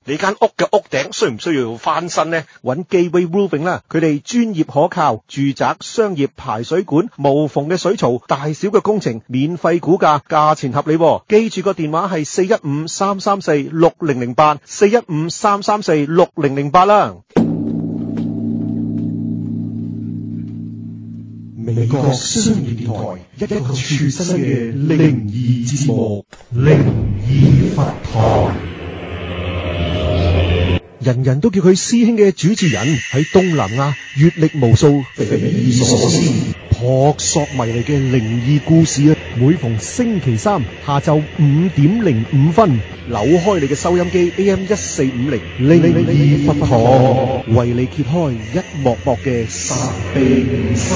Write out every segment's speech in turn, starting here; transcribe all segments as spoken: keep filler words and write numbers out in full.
你間屋嘅屋頂需唔需要翻新呢？揾 Gateway Roofing 啦，佢哋專業可靠，住宅、商業排水管、無縫嘅水槽，大小嘅工程免費估價，價錢合理喎。記住個電話係四一五三三四六零零八，四一五三三四六零零八啦。美國商業電台，一個全新嘅靈異節目《靈異佛堂》。人人都叫佢師兄嘅主持人，喺東南亞閱歷無數，匪夷所思、撲朔迷離嘅靈異故事啊！每逢星期三下晝五點零五分，扭開你嘅收音機 A M 一四五零，靈異佛堂為你揭開一幕幕嘅神秘沙。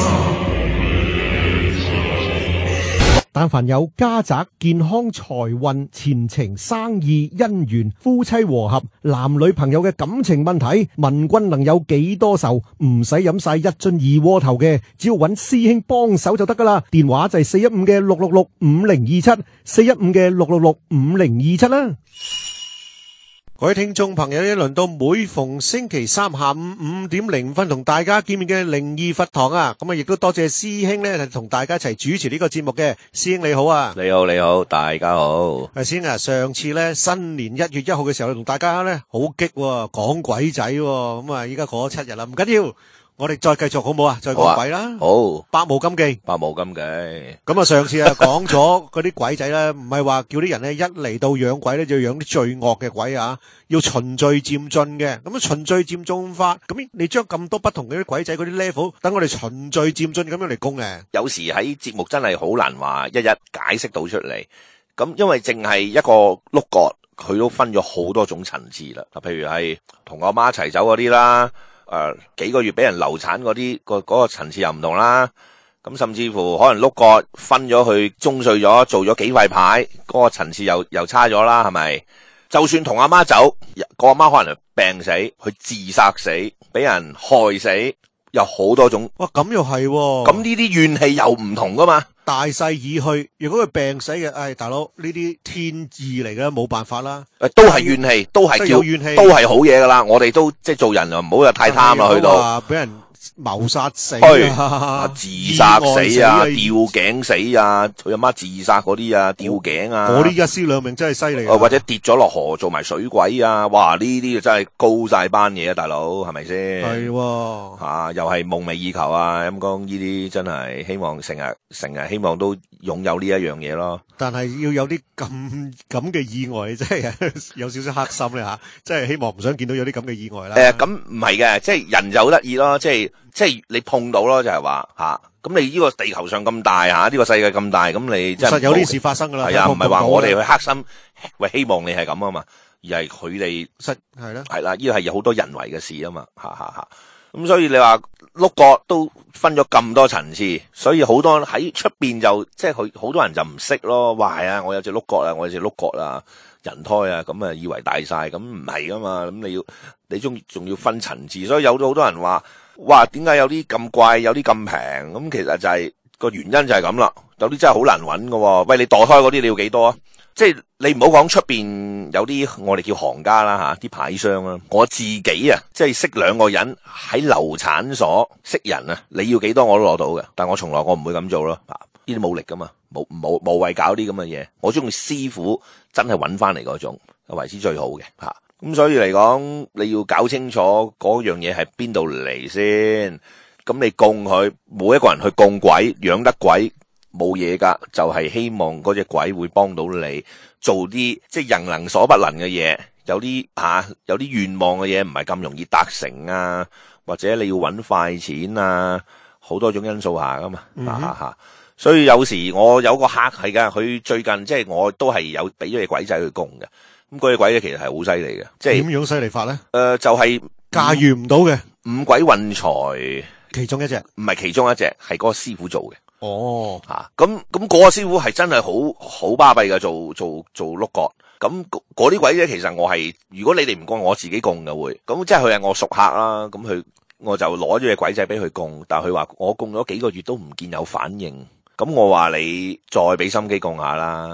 但凡有家宅、健康、財運、前程、生意、姻緣、夫妻和合、男女朋友嘅感情問題，問君能有幾多愁？唔使飲晒一樽二鍋頭嘅，只要揾師兄幫手就得噶啦。電話就係四一五嘅六六六五零二七，四一五嘅六六六五零二七啦。各位聽眾朋友，一輪到每逢星期三下午五點零分同大家見面嘅靈異佛堂啊，咁啊亦都多謝師兄咧同大家一齊主持呢個節目嘅。師兄你好啊。 你好你好，大家好。 阿師兄啊，上次咧新年一月一號嘅時候同大家咧好激講鬼仔，咁啊依家過咗七日啦，唔緊要，我哋再繼續好唔好啊？再講鬼啦。 好， 百無禁忌， 百無禁忌。 咁啊，上次啊講咗嗰啲鬼仔咧，唔係話叫啲人咧一嚟到養鬼咧就養啲罪惡嘅鬼啊，要循序漸進嘅。咁啊循序漸進法，咁你將咁多不同嘅啲鬼仔嗰啲 level，等我哋循序漸進咁樣嚟供嘅。 有時喺節目真係好難話一一解釋到出嚟。咁因為淨係一個碌角，佢都分咗好多種層次啦。譬如係同我媽一齊走嗰啲啦。誒、呃，幾個月俾人流產嗰啲，個嗰個層次又唔同啦。咁甚至乎可能碌角分咗去中碎咗，做咗幾塊牌，嗰、嗰個層次又又差咗啦，係咪？就算同阿媽走，個阿媽可能係病死，去自殺死，俾人害死，有好多種。 哇，咁又係， 咁呢啲怨氣又唔同噶嘛。 大勢已去，如果佢病死嘅，唉，大佬呢啲天意嚟嘅，冇辦法啦。 誒，都係怨氣，都係叫怨氣，都係好嘢噶啦。我哋都即係做人啊，唔好又太貪啦，去到俾人謀殺死啊，自殺死啊，吊頸死啊，佢阿媽自殺嗰啲啊，吊頸啊， 嗰啲一屍兩命真係犀利。 或者跌咗落河做埋水鬼啊，哇！呢啲真係高晒班嘢啊，大佬係咪先？係吓，又係夢寐以求啊！咁講呢啲真係希望成日成日希望都擁有呢一樣嘢咯。 但係要有啲咁咁嘅意外，真係有少少黑心咧吓，即係希望唔想見到有啲咁嘅意外啦。 誒，咁唔係嘅，即係人就好得意咯，即係即係你碰到咯，就係話吓，咁你呢個地球上咁大吓，呢個世界咁大，咁你真係實有啲事發生噶啦。 係啊，唔係話我哋去黑心，喂，希望你係咁啊嘛，而係佢哋實係啦， 係啦，呢個係有好多人為嘅事啊嘛，吓吓吓。咁所以你話碌角都分咗咁多層次，所以好多喺出邊就即係佢好多人就唔識咯。哇，係啊，我有隻碌角啊，我有隻碌角啊，人胎啊，咁啊以為大晒，咁唔係噶嘛。咁你要你中仲要分層次，所以有咗好多人話，哇，點解有啲咁貴，有啲咁平？咁其實就係、是、個原因就係咁啦。有啲真係好難揾噶。喂，你墮胎嗰啲你要幾多啊？即係你唔好講出邊有啲我哋叫行家啦吓，啲牌商啦，我自己啊，即係識兩個人喺流產所識人啊，你要幾多我都攞到嘅，但我從來我唔會咁做咯，呢啲冇力噶嘛，冇冇無謂搞啲咁嘅嘢，我中意師傅真係揾翻嚟嗰種為之最好嘅吓，咁所以嚟講你要搞清楚嗰樣嘢係邊度嚟先，咁你供佢，每一個人去供鬼養得鬼。冇嘢噶，就係、是、希望嗰隻鬼會幫到你做啲即係人能所不能嘅嘢，有啲吓、啊、有啲願望嘅嘢唔係咁容易達成啊，或者你要搵快錢啊，好多種因素下噶嘛，吓吓吓。所以有時我有個客係噶，佢最近即係我都係有俾咗隻鬼仔去供嘅，咁嗰隻鬼咧其實係好犀利嘅，即係點樣犀利法咧？誒、呃，就係駕馭唔到嘅五鬼運財其中一隻，唔係其中一隻，係嗰個師傅做嘅。哦，吓咁咁嗰個師傅係真係好好巴閉嘅，做做做碌角。咁嗰啲鬼咧，其實我係如果你哋唔供，我自己供嘅會。咁即係佢係我熟客啦。咁佢我就攞咗隻鬼仔俾佢供，但係佢話我供咗幾個月都唔見有反應。咁我話你再俾心機供下啦。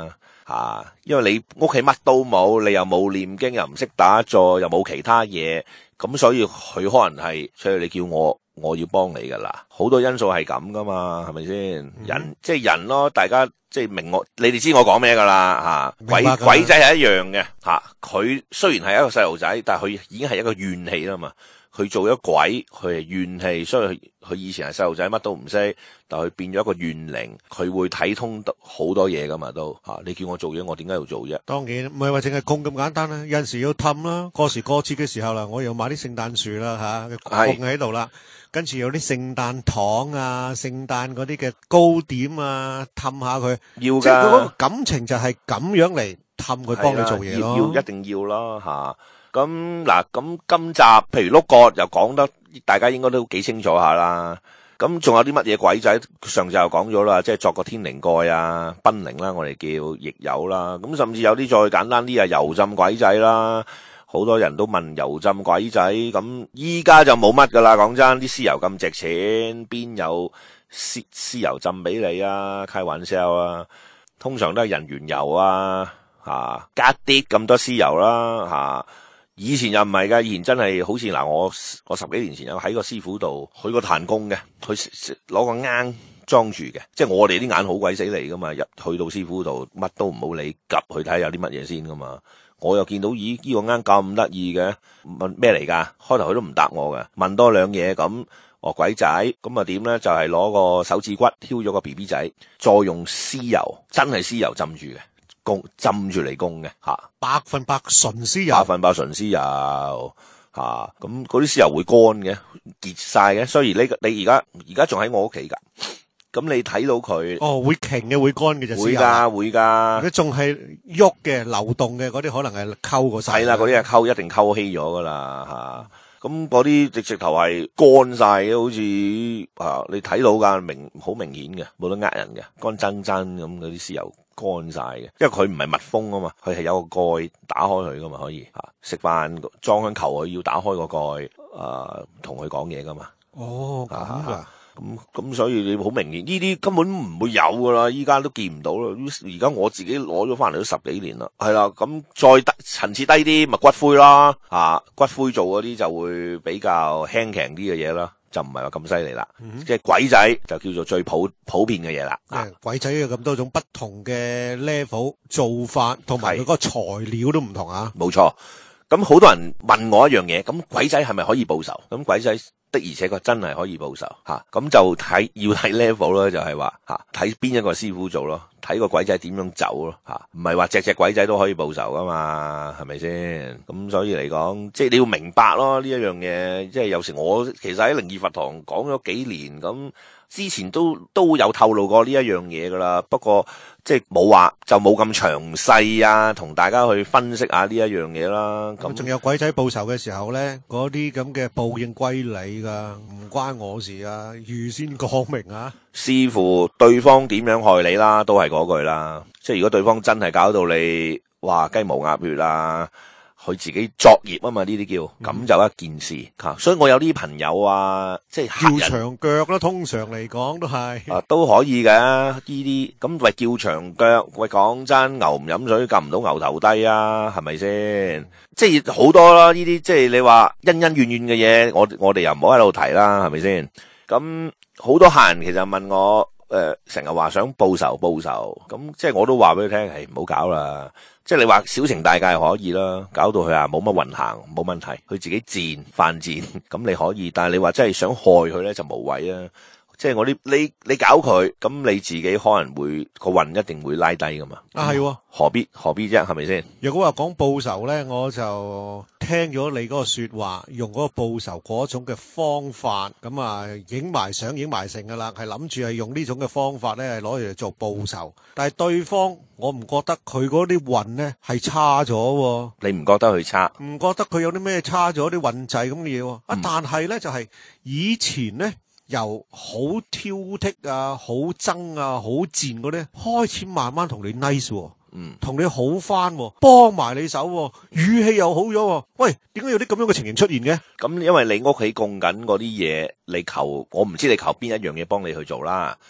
啊，因為你屋企乜都冇，你又冇念經，又唔識打坐，又冇其他嘢，咁所以佢可能係，所以你叫我我要幫你噶啦，好多因素係咁噶嘛，係咪先？嗯、人即係人咯，大家即係明我，你哋知我講咩噶啦吓，鬼鬼仔係一樣嘅吓，佢、啊、雖然係一個細路仔，但係佢已經係一個怨氣啦嘛。佢做咗鬼，佢係怨氣，所以佢佢以前係細路仔，乜都唔識，但係佢變咗一個怨靈，佢會睇通好多嘢噶嘛都吓、啊。你叫我做嘢，我點解要做啫？ 當然唔係話淨係供咁簡單啦，有陣時要氹啦。過時過節嘅時候啦，我又買啲聖誕樹啦吓，供喺度啦，跟住有啲聖誕糖啊、聖誕嗰啲嘅糕點啊，氹下佢。要㗎，即係佢嗰個感情就係咁樣嚟氹佢幫你做嘢咯。 要要一定要啦吓。咁嗱，咁今集譬如碌角又講得，大家應該都幾清楚下啦。咁仲有啲乜嘢鬼仔？上集又講咗啦，即係作個天靈蓋啊、賓靈啦，我哋叫亦有啦。咁甚至有啲再簡單啲啊，油浸鬼仔啦。好多人都問油浸鬼仔，咁依家就冇乜噶啦。講真，啲屍油咁值錢，邊有屍屍油浸俾你啊？開玩笑啊！通常都係人緣油啊，吓加啲咁多屍油啦，吓。以前又唔係噶，以前真係好似嗱，我我十幾年前有喺個師傅度去個彈弓嘅，佢攞個罌裝住嘅，即係我哋啲眼好鬼死嚟噶嘛，入去到師傅度乜都唔好理，及去睇下有啲乜嘢先噶嘛。我又見到咦呢個罌咁得意嘅，問咩嚟噶？開頭佢都唔答我嘅，問多兩嘢咁，哦鬼仔咁啊點咧？就係攞個手指骨挑咗個 B B 仔，再用屍油，真係屍油浸住嘅。供浸住嚟供嘅吓， 百分百純屍油， 百分百純屍油吓，咁嗰啲屍油會乾嘅，結晒嘅。所以你你而家而家仲喺我屋企噶，咁你睇到佢哦會瓊嘅會乾嘅就會噶會噶， 佢仲係喐嘅流動嘅嗰啲可能係溝過晒， 係啦嗰啲係溝一定溝稀咗噶啦吓，咁嗰啲直直頭係乾晒嘅，好似啊你睇到噶明好明顯嘅，冇得呃人嘅，乾真真咁嗰啲屍油。乾晒嘅，因為佢唔係密封啊嘛，佢係有個蓋打開佢噶嘛，可以吓食飯裝香球佢要打開個蓋，誒同佢講嘢噶嘛。 哦咁啊， 咁咁所以你好明顯呢啲根本唔會有噶啦，依家都見唔到啦。而家我自己攞咗翻嚟都十幾年啦，係啦，咁再低層次低啲咪骨灰啦，啊骨灰做嗰啲就會比較輕強啲嘅嘢啦。就唔係話咁犀利啦，嗯、即係鬼仔就叫做最普普遍嘅嘢啦。 啊，鬼仔有咁多種不同嘅 level 做法，同埋佢嗰個材料都唔同啊。 冇錯，咁好多人問我一樣嘢，咁鬼仔係咪可以報仇？咁鬼仔的而且確真係可以報仇吓，咁、啊、就睇要睇 level 咯，就係話吓睇邊一個師傅做咯，睇個鬼仔點樣走咯吓，唔係話隻隻鬼仔都可以報仇噶嘛，係咪先？咁所以嚟講，即係你要明白咯呢一樣嘢，即係有時我其實喺靈異佛堂講咗幾年咁。之前都都有透露過呢一樣嘢噶啦，不過即係冇話就冇咁詳細啊，同大家去分析下呢一樣嘢啦。咁仲有鬼仔報仇嘅時候咧，嗰啲咁嘅報應歸你噶，唔關我事啊，預先講明啊。 視乎對方點樣害你啦，都係嗰句啦。即係如果對方真係搞到你，哇雞毛鴨血啊！佢自己作業啊嘛，呢啲叫咁就一件事吓、嗯，所以我有啲朋友啊，即係叫長腳啦，通常嚟講都係啊都可以嘅呢啲，咁喂叫長腳，喂講真，牛唔飲水，撳唔到牛頭低啊，係咪先？即係好多啦，呢啲即係你話恩恩怨怨嘅嘢，我我哋又唔好喺度提啦，係咪先？咁好多客人其實問我，誒成日話想報仇報仇，咁即係我都話俾佢聽，係唔好搞啦。即係你話小情大戒可以啦，搞到佢啊冇乜運行冇問題，佢自己賤犯賤咁你可以，但係你話真係想害佢咧就無謂啊！即係我啲你你搞佢，咁你自己可能會個運一定會拉低噶嘛。 啊係、嗯， 何必何必啫？係咪先？ 如果話講報仇咧，我就聽咗你嗰個說話，用嗰個報仇嗰種嘅方法，咁啊影埋相影埋成噶啦，係諗住係用呢種嘅方法咧，係攞嚟做報仇。但係對方，我唔覺得佢嗰啲運咧係差咗。 你唔覺得佢差？ 唔覺得佢有啲咩差咗啲運滯咁嘅嘢？啊、嗯，但係咧就係、是、以前咧。由好挑剔啊、好憎啊、好賤嗰啲，開始慢慢同你 nice， 嗯，同你好翻，幫埋你手，語氣又好咗。喂，點解有啲咁樣嘅情形出現嘅？ 咁因為你屋企供緊嗰啲嘢，你求我唔知你求邊一樣嘢幫你去做啦。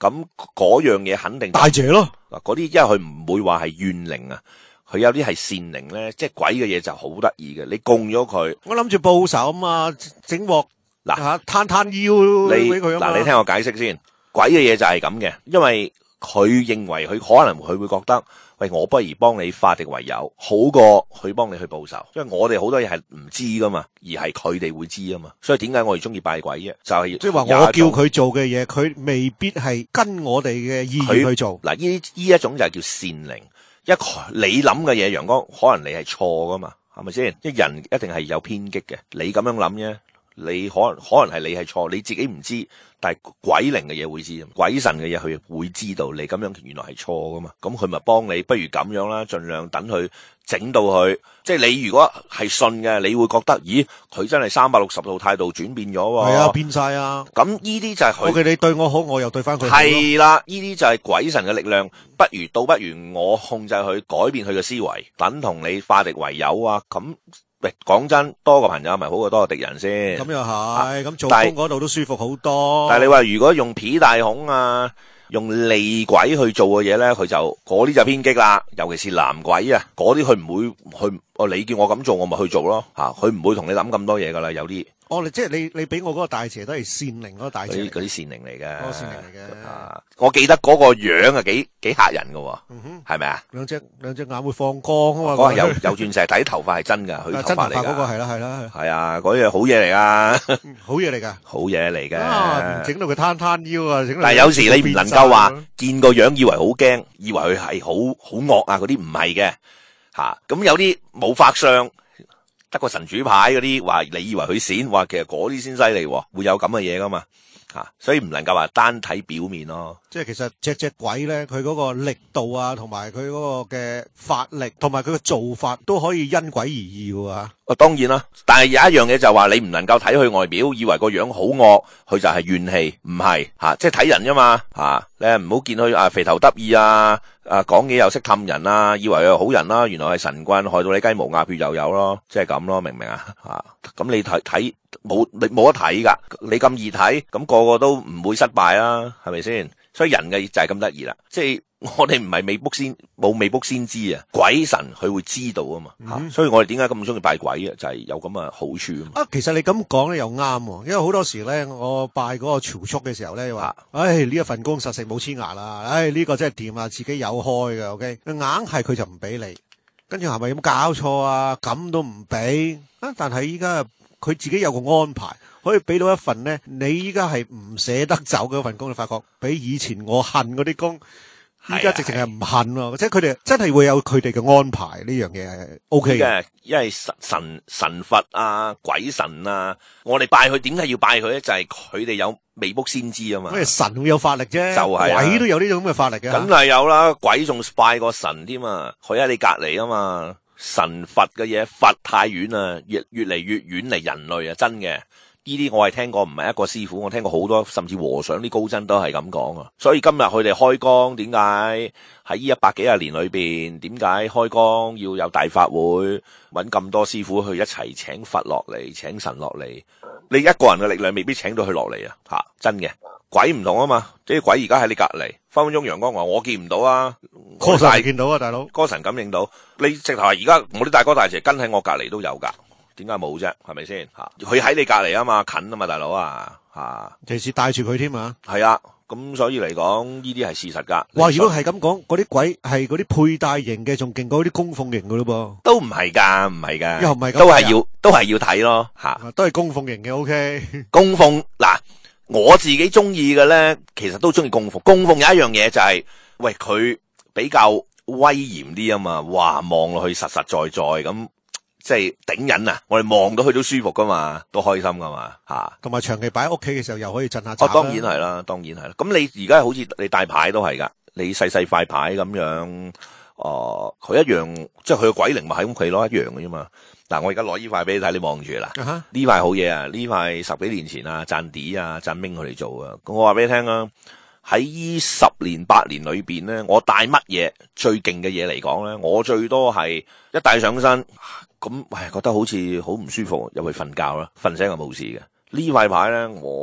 咁嗰樣嘢肯定大謝咯。 嗱，嗰啲因為佢唔會話係怨靈啊，佢有啲係善靈咧，即係鬼嘅嘢就好得意嘅。你供咗佢， 我諗住報仇啊嘛，整鑊嗱嚇攤攤腰你俾佢啊嘛。 嗱，你聽我解釋先，鬼嘅嘢就係咁嘅，因為佢認為佢可能佢會覺得，喂，我不如幫你化敵為友，好過佢幫你去報仇。因為我哋好多嘢係唔知噶嘛，而係佢哋會知啊嘛。所以點解我哋中意拜鬼啫？就係即係話我叫佢做嘅嘢，佢未必係跟我哋嘅意願去做。 嗱，呢呢一種就係叫善靈。一你諗嘅嘢，陽光可能你係錯噶嘛，係咪先？一人一定係有偏激嘅，你咁樣諗啫。你可能可能係你係錯，你自己唔知，但係鬼靈嘅嘢會知，鬼神嘅嘢佢會知道你咁樣原來係錯噶嘛，咁佢咪幫你，不如咁樣啦，盡量等佢整到佢，即係你如果係信嘅，你會覺得，咦，佢真係三百六十度態度轉變咗喎， 係啊，變晒啊， 咁呢啲就係佢， 我嘅你對我好，我又對翻佢好咯， 係啦，呢啲就係鬼神嘅力量，不如倒不如我控制佢，改變佢嘅思維，等同你化敵為友啊，咁。喂，講真，多個朋友咪好過多個敵人先。 咁又係，咁做工嗰度都舒服好多。 但係你話如果用ผี大孔啊，用厲鬼去做嘅嘢咧，佢就嗰啲就偏激啦。尤其是男鬼啊，嗰啲佢唔會去，哦，你叫我咁做，我咪去做咯。吓，佢唔會同你諗咁多嘢噶啦。有啲， 哦，即係你你俾我嗰個大邪都係善靈嗰個大邪， 嗰啲善靈嚟嘅， 嗰個善靈嚟嘅。 啊，我記得嗰個樣啊，幾幾嚇人噶， 嗯哼， 係咪啊？ 兩隻兩隻眼會放光啊嘛。 嗰個有有鑽石，睇啲頭髮係真噶，佢頭髮嚟嗰個係啦係啦係啊，嗰樣好嘢嚟噶， 好嘢嚟噶， 好嘢嚟嘅。 啊，整到佢攤攤腰啊，整到。 但係有時你唔能夠話見個樣以為好驚，以為佢係好好惡啊，嗰啲唔係嘅吓。咁有啲冇法相，得個神主牌嗰啲，話你以為佢閃，話其實嗰啲先犀利，會有咁嘅嘢噶嘛吓。所以唔能夠話單睇表面咯。 即係其實隻隻鬼咧，佢嗰個力度啊，同埋佢嗰個嘅法力，同埋佢嘅做法都可以因鬼而異嘅喎。 哦，當然啦，但係有一樣嘢就係話你唔能夠睇佢外表，以為個樣好惡，佢就係怨氣，唔係吓，即係睇人啫嘛吓。你唔好見佢啊肥頭得意啊，啊講嘢又識氹人啊，以為佢係好人啦，原來係神棍，害到你雞毛鴨血又有咯，即係咁咯，明唔明啊？吓，咁你睇睇冇你冇得睇噶，你咁易睇，咁個個都唔會失敗啦，係咪先？所以人嘅就係咁得意啦，即係我哋唔係未卜先冇未卜先知啊，鬼神佢會知道啊嘛，吓、嗯，所以我哋點解咁中意拜鬼啊？就係、是、有咁嘅好處啊嘛。啊， 其實你咁講咧又啱，因為好多時咧，我拜嗰個朝速嘅時候咧，話，唉呢一份工實食冇黐牙啦，唉呢、這個真係掂啊，自己有開嘅 ，OK，硬係佢就唔俾你，跟住係咪有冇搞錯啊？咁都唔俾啊？但係依家佢自己有個安排。可以俾到一份咧，你依家係唔捨得走嘅一份工，你發覺比以前我恨嗰啲工，依家直情係唔恨咯。即係佢哋真係會有佢哋嘅安排，呢樣嘢係 O K 嘅。 因為神神神佛啊、鬼神啊，我哋拜佢點解要拜佢咧？就係佢哋有未卜先知啊嘛。 因為神會有法力啫， 就係、啊、 鬼都有呢種咁嘅法力嘅。 梗係有啦，鬼仲拜過神添啊，佢喺你隔籬啊嘛。神佛嘅嘢，佛太遠啊，越越嚟越遠離人類啊，真嘅。呢啲我係聽過，唔係一個師傅，我聽過好多，甚至和尚啲高僧都係咁講啊。所以今日佢哋開光，點解喺呢一百幾廿年裏邊，點解開光要有大法會，揾咁多師傅去一齊請佛落嚟，請神落嚟？你一個人嘅力量未必請到佢落嚟啊！吓，真嘅，鬼唔同啊嘛，即係鬼而家喺你隔籬，分分鐘陽光話我見唔到啊， 歌神見到啊，大佬， 歌神感應到，你直頭係而家我啲大哥大姐跟喺我隔籬都有噶。點解冇啫？係咪先吓？佢喺你隔籬啊嘛，近啊嘛，大佬啊吓， 其實帶住佢添啊。 係啊，咁所以嚟講呢啲係事實噶。 哇！如果係咁講，嗰啲鬼係嗰啲佩戴型嘅，仲勁過嗰啲供奉型噶咯噃。 都唔係噶，唔係噶， 又唔係咁， 都係要，都係要睇咯吓。 都係供奉型嘅 ，OK。 供奉嗱，我自己中意嘅咧，其實都中意供奉。供奉有一樣嘢就係、是，喂，佢比較威嚴啲啊嘛，哇，望落去實實在在咁。即係頂癮啊！我哋望到佢都舒服噶嘛，都開心噶嘛，吓。同埋長期擺喺屋企嘅時候，又可以震下震。哦，當然係啦，當然係啦。咁你而家好似你帶牌都係噶，你細細塊牌咁樣，哦、呃，佢一樣，即係佢個鬼靈咪喺屋企咯，一樣嘅啫嘛。嗱，我而家攞呢塊俾你睇，你望住啦。呢、uh-huh. 塊好嘢啊！呢塊十幾年前啊，賺啲啊，賺明佢哋做啊。咁我話俾你聽啊，喺呢十年八年裏邊咧，我帶乜嘢最勁嘅嘢嚟講咧，我最多係一帶上身。咁，唉，覺得好似好唔舒服，入去瞓覺啦，瞓醒就冇事嘅。呢塊牌咧，我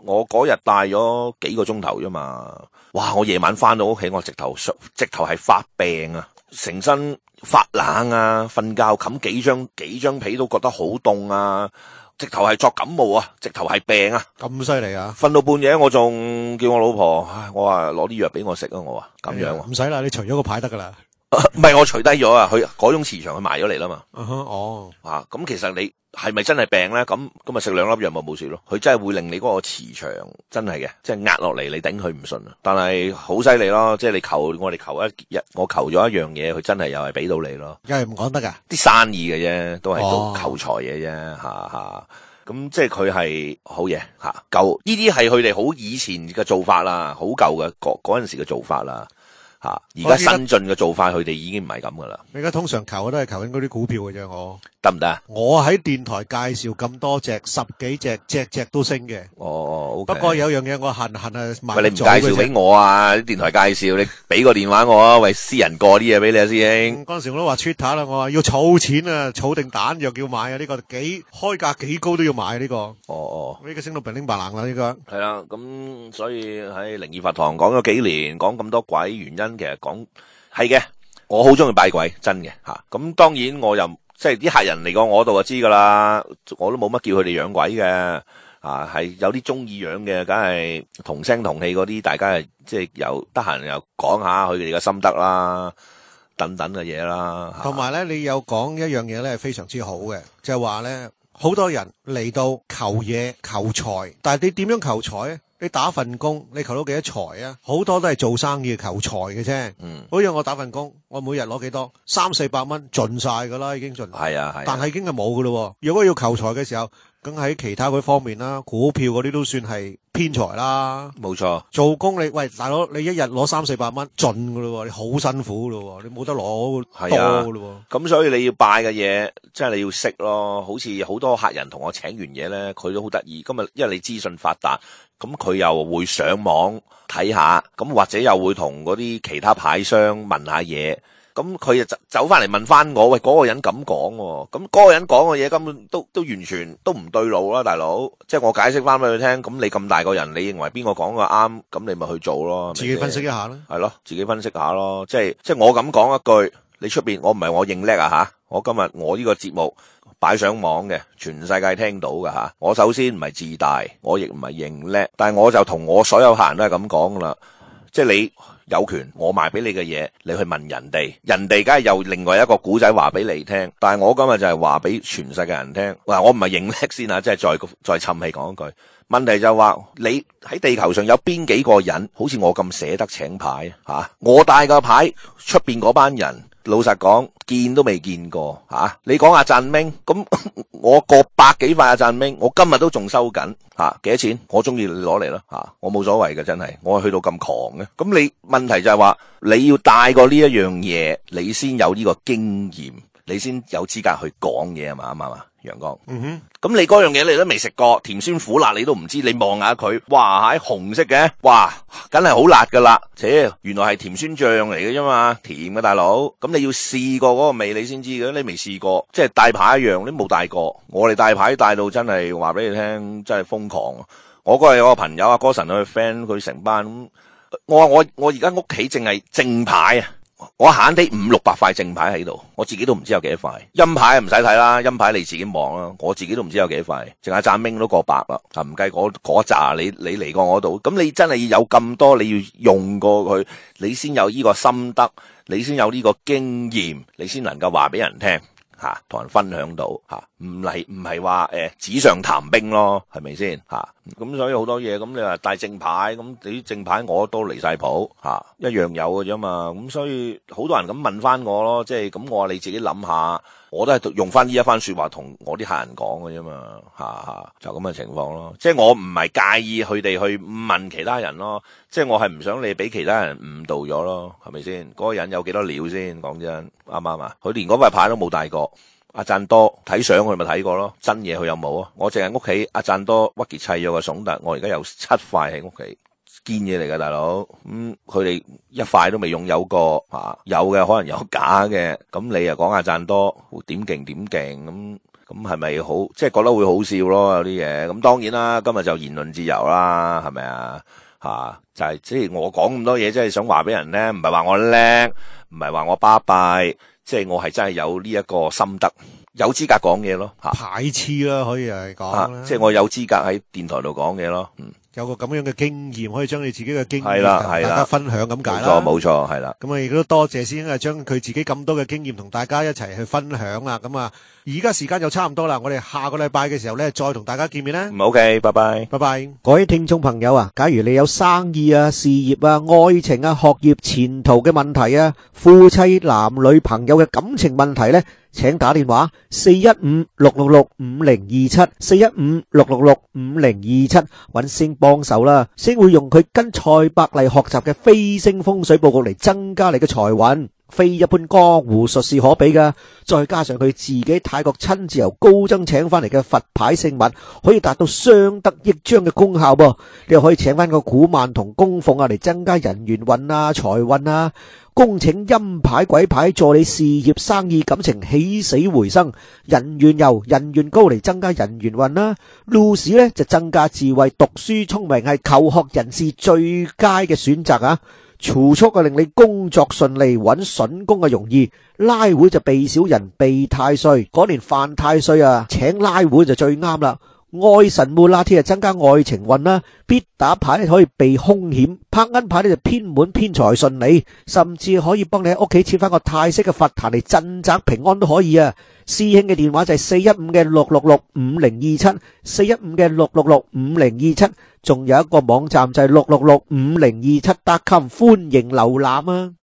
我嗰日戴咗幾個鐘頭啫嘛，哇！我夜晚翻到屋企，我直頭直頭係發病啊，成身發冷啊，瞓覺冚幾張幾張被都覺得好凍啊，直頭係作感冒啊，直頭係病啊， 咁犀利啊！ 瞓到半夜我仲叫我老婆，唉我話攞啲藥俾我食啊，我話咁樣唔使啦，你除咗個牌得噶啦。 唔係我除低咗啊，佢嗰種磁場佢埋咗嚟啦嘛。 Uh huh, 哦， 啊，咁其實你係咪真係病咧？咁咁咪食兩粒藥咪冇事咯。佢真係會令你嗰個磁場真係嘅，即係壓落嚟，你頂佢唔順啊。但係好犀利咯，即係你求我哋求一日，我求咗一樣嘢，佢真係又係俾到你咯。 又係唔講得噶， 啲生意嘅啫，都係做哦求財嘢啫，吓吓。咁即係佢係好嘢吓，舊呢啲係佢哋好以前嘅做法啦，好舊嘅嗰嗰陣時嘅做法啦。吓，而家新進嘅做法，佢哋已經唔係咁噶啦。 你而家通常求都係求緊嗰啲股票嘅啫，我得唔得啊？ 我喺電台介紹咁多隻，十幾隻，隻隻都升嘅。 哦，OK。 不過有樣嘢我恨恨啊，買喂，你唔介紹俾我啊？啲電台介紹，你俾個電話我啊，為私人過啲嘢俾你啊，師兄。 嗰陣時我都話 Twitter 啦，我話要儲錢啊，儲定彈藥要買啊，呢個幾開價幾高都要買呢個。 哦哦， 呢個升到平零白冷啦，呢個。 係啦，咁所以喺靈異佛堂講咗幾年，講咁多鬼原因，其實講係嘅，我好中意拜鬼，真嘅吓。咁當然我又即係啲客人嚟過我度就知噶啦，我都冇乜叫佢哋養鬼嘅啊，係有啲中意養嘅，梗係同聲同氣嗰啲，大家係即係又得閒又講下佢哋嘅心得啦，等等嘅嘢啦。 同埋咧，你有講一樣嘢咧係非常之好嘅，就係話咧，好多人嚟到求嘢求財，但係你點樣求財咧？你打份工，你求到幾多財啊？好多都係做生意求財嘅啫。 嗯， 好似我打份工，我每日攞幾多？三四百蚊，盡晒噶啦，已經盡。 係啊係。 但係已經係冇噶咯。如果要求財嘅時候，梗喺其他嗰方面啦，股票嗰啲都算係偏財啦。 冇錯。做工你喂大佬，你一日攞三四百蚊，盡噶咯，你好辛苦咯，你冇得攞多噶咯。 咁所以你要拜嘅嘢，即係你要識咯。好似好多客人同我請完嘢咧，佢都好得意。今日因為你資訊發達。咁佢又會上網睇下，咁或者又會同嗰啲其他牌商問下嘢，咁佢就走翻嚟問翻我，喂嗰、嗰個人咁講喎，咁嗰個人講嘅嘢根本都都完全都唔對路啦，大佬，即係我解釋翻俾佢聽，咁你咁大個人，你認為邊個講嘅啱，咁你咪去做咯， 自己分析一下啦， 係咯，自己分析下咯，即係即係我咁講一句，你出邊我唔係我認叻啊吓，我今日我呢個節目。擺上網嘅，全世界聽到㗎吓。我首先唔係自大，我亦唔係認叻，但係我就同我所有客人都係咁講噶啦。即係你有權，我賣俾你嘅嘢，你去問人哋，人哋梗係有另外一個古仔話俾你聽。但係我今日就係話俾全世界人聽。嗱，我唔係認叻先啊，即係再再氹氣講一句。問題就係話你喺地球上有邊幾個人好似我咁捨得請牌啊？吓，我帶個牌出邊嗰班人。老實講，見都未見過吓、啊。你講阿贊明，咁我個百幾塊阿贊明，我今日都仲收緊吓，幾多錢？我中意你攞嚟啦吓，我冇所謂嘅，真係，我去到咁狂嘅。咁你問題就係話，你要帶過呢一樣嘢，你先有呢個經驗，你先有資格去講嘢啊嘛，啱唔啱啊？陽光，嗯哼，咁你嗰樣嘢你都未食過，甜酸苦辣你都唔知，你望下佢，哇，係紅色嘅，哇，梗係好辣噶啦，切，原來係甜酸醬嚟嘅啫嘛，甜嘅大佬，咁你要試過嗰個味你先知嘅，你未試過，即係帶牌一樣，你冇帶過，我哋帶牌帶到真係話俾你聽，真係瘋狂。我嗰日有個朋友阿哥神佢 friend 佢成班咁，我話我我而家屋企淨係正牌啊。我閒啲五六百塊正牌喺度，我自己都唔知有幾多塊。陰牌唔使睇啦，陰牌你自己望啦，我自己都唔知有幾多塊。淨係贊明都過百啦，啊唔計嗰嗰扎你你嚟過我度，咁你真係要有咁多，你要用過佢，你先有呢個心得，你先有呢個經驗，你先能夠話俾人聽。吓，同人分享到吓，唔係唔係話誒紙上談兵咯，係咪先吓？咁所以好多嘢，咁你話帶正牌，咁你啲正牌我都離晒譜吓，一樣有嘅啫嘛。咁所以好多人咁問翻我咯，即係咁我話你自己諗下，我都係用翻呢一番說話同我啲客人講嘅啫嘛，吓吓就咁嘅情況咯。即係我唔係介意佢哋去問其他人咯，即係我係唔想你俾其他人誤導咗咯，係咪先？嗰個人有幾多料先？講真，啱唔啱啊？佢連嗰塊牌都冇帶過。阿贊多睇相佢咪睇過咯，真嘢佢有冇啊？我淨係屋企阿贊多屈傑砌咗個筍特，我而家有七塊喺屋企，堅嘢嚟㗎大佬。咁佢哋一塊都未擁有過，啊有嘅可能有假嘅。咁你又講阿贊多點勁點勁咁， 咁係咪好即係覺得會好笑咯？有啲嘢咁當然啦，今日就言論自由啦，係咪啊？嚇就係即係我講咁多嘢，即係想話俾人咧，唔係話我叻，唔係話我巴閉，即係我係真係有呢一個心得，有資格講嘢咯嚇。 排次啦，可以係講啦， 即係我有資格喺電台度講嘢咯。嗯。 有個咁樣嘅經驗，可以將你自己嘅經驗係啦同係啦大家分享咁解啦。 冇錯冇錯，係啦。 咁啊，亦都多謝師兄啊，將佢自己咁多嘅經驗同大家一齊去分享啦。咁啊，而家時間就差唔多啦，我哋下個禮拜嘅時候咧，再同大家見面啦。 唔 OK，拜拜。 拜拜。 各位聽眾朋友啊，假如你有生意啊、事業啊、愛情啊、學業前途嘅問題啊、夫妻男女朋友嘅感情問題咧，請打電話四一五六六六五零二七四一五六六六五零二七，揾星幫手啦。星會用佢跟蔡百麗學習嘅飛星風水佈局嚟增加你嘅財運，非一般江湖術士可比噶。再加上佢自己泰國親自由高僧請翻嚟嘅佛牌聖物，可以達到相得益彰嘅功效噃。你又可以請翻個古曼同供奉啊嚟增加人緣運啊、財運啊。恭請陰牌鬼牌助你事業生意感情起死回生，人緣油人緣高嚟增加人緣運啦。路士呢就增加智慧，讀書聰明係求學人士最佳嘅選擇啊。儲蓄啊令你工作順利，揾筍工啊容易。拉會就避小人避太歲，嗰年犯太歲啊，請拉會就最啱啦。愛神烏拉天啊，增加愛情運啦。必打牌咧可以避凶險，拍銀牌咧就偏門偏財順利，甚至可以幫你喺屋企設翻個泰式嘅佛壇嚟鎮宅平安都可以啊。師兄嘅電話就係四一五嘅六六六五零二七，四一五嘅六六六五零二七，仲有一個網站就係六六六五零二七 dot com，歡迎瀏覽啊。